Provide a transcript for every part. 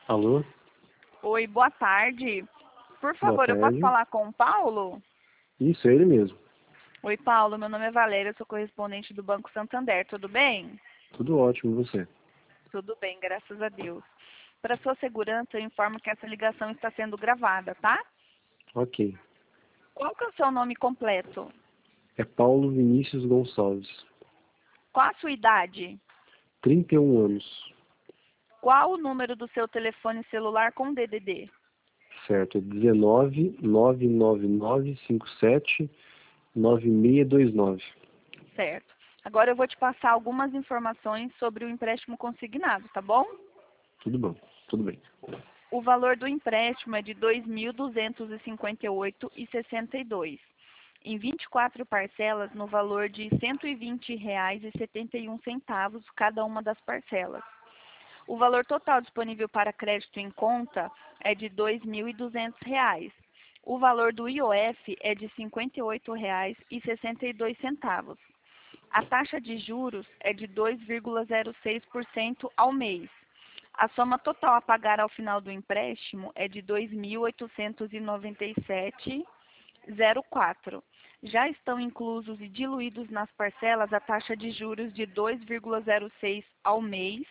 Alô? Oi, boa tarde. Por Boa favor, eu posso tarde. falar com o Paulo? Isso, é ele mesmo. Oi, Paulo, meu nome é Valéria, eu sou correspondente do Banco Santander, tudo bem? Tudo ótimo, e você? Tudo bem, graças a Deus. Para sua segurança, eu informo que essa ligação está sendo gravada, tá? Ok. Qual que é o seu nome completo? É Paulo Vinícius Gonçalves. Qual a sua idade? 31 anos. Qual o número do seu telefone celular com DDD? Certo, é 19 99957 9629. Certo. Agora eu vou te passar algumas informações sobre o empréstimo consignado, tá bom? Tudo bom, tudo bem. O valor do empréstimo é de R$ 2.258,62, em 24 parcelas no valor de R$ 120,71 cada uma das parcelas. O valor total disponível para crédito em conta é de R$ 2.200. O valor do IOF é de R$ 58,62. A taxa de juros é de 2,06% ao mês. A soma total a pagar ao final do empréstimo é de R$ 2.897,04. Já estão inclusos e diluídos nas parcelas a taxa de juros de 2,06 ao mês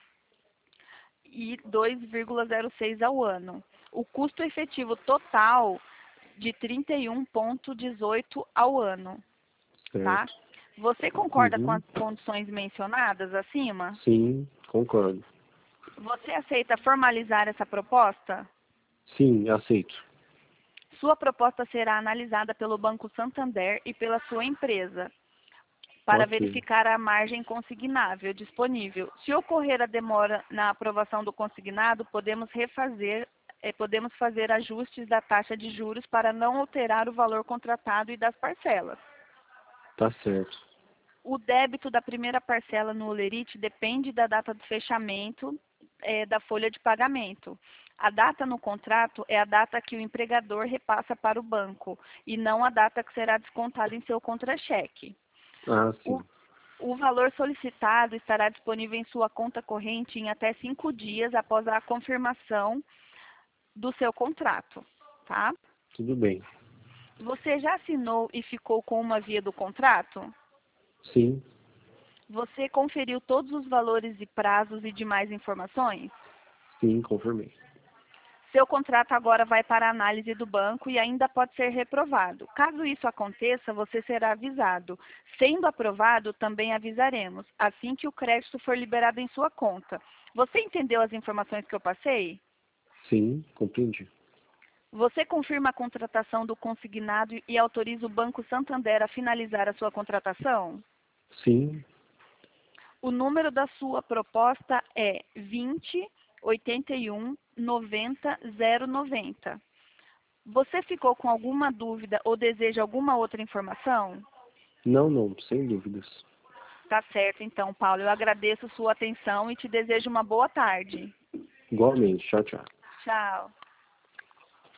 e 2,06 ao ano. O custo efetivo total de 31,18 ao ano, tá? Certo. Você concorda com Uhum. as condições mencionadas acima? Sim, concordo. Você aceita formalizar essa proposta? Sim, aceito. Sua proposta será analisada pelo Banco Santander e pela sua empresa para Ok. verificar a margem consignável disponível. Se ocorrer a demora na aprovação do consignado, podemos fazer ajustes da taxa de juros para não alterar o valor contratado e das parcelas. Tá certo. O débito da primeira parcela no Olerite depende da data do fechamento da folha de pagamento. A data no contrato é a data que o empregador repassa para o banco e não a data que será descontada em seu contra-cheque. Ah, O, sim. o valor solicitado estará disponível em sua conta corrente em até 5 dias após a confirmação do seu contrato, tá? Tudo bem. Você já assinou e ficou com uma via do contrato? Sim, Você conferiu todos os valores e prazos e demais informações? sim, confirmei. Seu contrato agora vai para a análise do banco e ainda pode ser reprovado. Caso isso aconteça, você será avisado. Sendo aprovado, também avisaremos, assim que o crédito for liberado em sua conta. Você entendeu as informações que eu passei? Sim, compreendi. Você confirma a contratação do consignado e autoriza o Banco Santander a finalizar a sua contratação? Sim, O número da sua proposta é 20 81 90 090. Você ficou com alguma dúvida ou deseja alguma outra informação? não, não, sem dúvidas. Tá certo, então, Paulo. Eu agradeço sua atenção e te desejo uma boa tarde. Igualmente, tchau, tchau. Tchau.